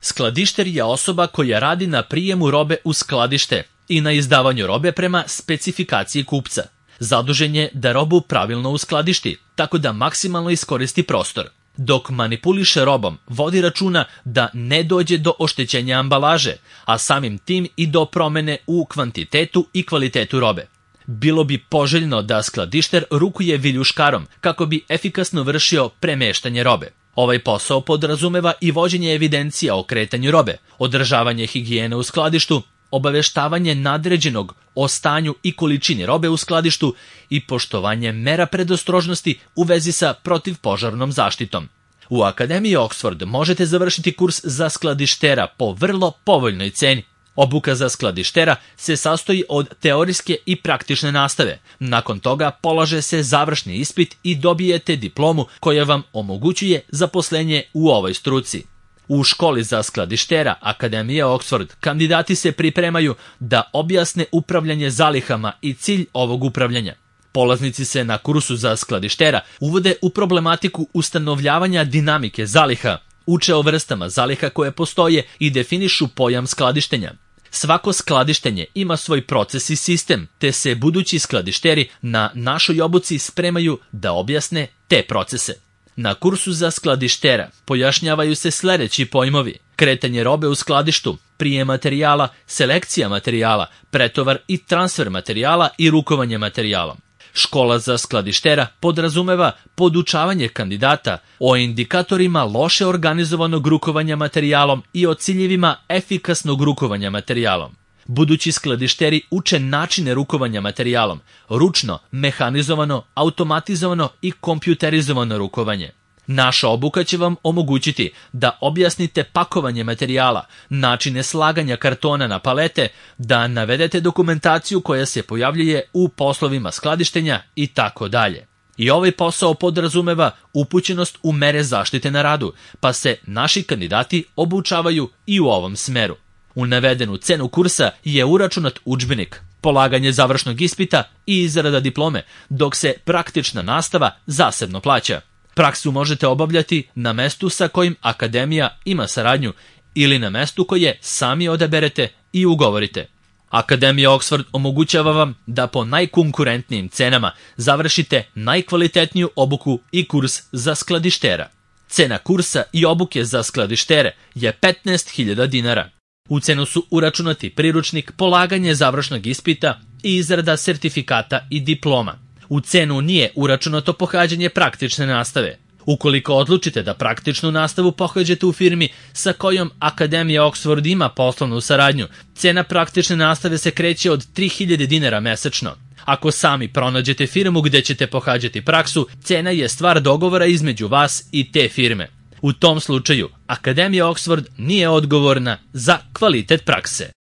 Skladišter je osoba koja radi na prijemu robe u skladište i na izdavanju robe prema specifikaciji kupca. Zadužen je da robu pravilno uskladišti, tako da maksimalno iskoristi prostor. Dok manipuliše robom, vodi računa da ne dođe do oštećenja ambalaže, a samim tim i do promene u kvantitetu i kvalitetu robe. Bilo bi poželjno da skladišter rukuje viljuškarom kako bi efikasno vršio premeštanje robe. Ovaj posao podrazumeva i vođenje evidencija o kretanju robe, održavanje higijene u skladištu, obaveštavanje nadređenog o stanju i količini robe u skladištu i poštovanje mera predostrožnosti u vezi sa protivpožarnom zaštitom. U Akademiji Oxford možete završiti kurs za skladištera po vrlo povoljnoj ceni. Obuka za skladištera se sastoji od teorijske i praktične nastave. Nakon toga polaže se završni ispit i dobijete diplomu koja vam omogućuje zaposlenje u ovoj struci. U školi za skladištera Akademije Oxford kandidati se pripremaju da objasne upravljanje zalihama i cilj ovog upravljanja. Polaznici se na kursu za skladištera uvode u problematiku ustanovljavanja dinamike zaliha, uče o vrstama zaliha koje postoje i definišu pojam skladištenja. Svako skladištenje ima svoj proces i sistem, te se budući skladišteri na našoj obuci spremaju da objasne te procese. Na kursu za skladištera pojašnjavaju se sljedeći pojmovi: kretanje robe u skladištu, prijem materijala, selekcija materijala, pretovar i transfer materijala i rukovanje materijalom. Škola za skladištera podrazumeva podučavanje kandidata o indikatorima loše organizovanog rukovanja materijalom i o ciljevima efikasnog rukovanja materijalom. Budući skladišteri uče načine rukovanja materijalom, ručno, mehanizovano, automatizovano i kompjuterizovano rukovanje. Naša obuka će vam omogućiti da objasnite pakovanje materijala, načine slaganja kartona na palete, da navedete dokumentaciju koja se pojavljuje u poslovima skladištenja i tako dalje. I ovaj posao podrazumeva upućenost u mere zaštite na radu, pa se naši kandidati obučavaju i u ovom smeru. U navedenu cenu kursa je uračunat udžbenik, polaganje završnog ispita i izrada diplome, dok se praktična nastava zasebno plaća. Praksu možete obavljati na mestu sa kojim Akademija ima saradnju ili na mestu koje sami odaberete i ugovorite. Akademija Oxford omogućava vam da po najkonkurentnijim cenama završite najkvalitetniju obuku i kurs za skladištera. Cena kursa i obuke za skladištere je 15.000 dinara. U cenu su uračunati priručnik, polaganje završnog ispita i izrada sertifikata i diploma. U cenu nije uračunato pohađanje praktične nastave. Ukoliko odlučite da praktičnu nastavu pohađate u firmi sa kojom Akademija Oxford ima poslovnu saradnju, cena praktične nastave se kreće od 3.000 dinara mesečno. Ako sami pronađete firmu gdje ćete pohađati praksu, cena je stvar dogovora između vas i te firme. U tom slučaju, Akademija Oxford nije odgovorna za kvalitet prakse.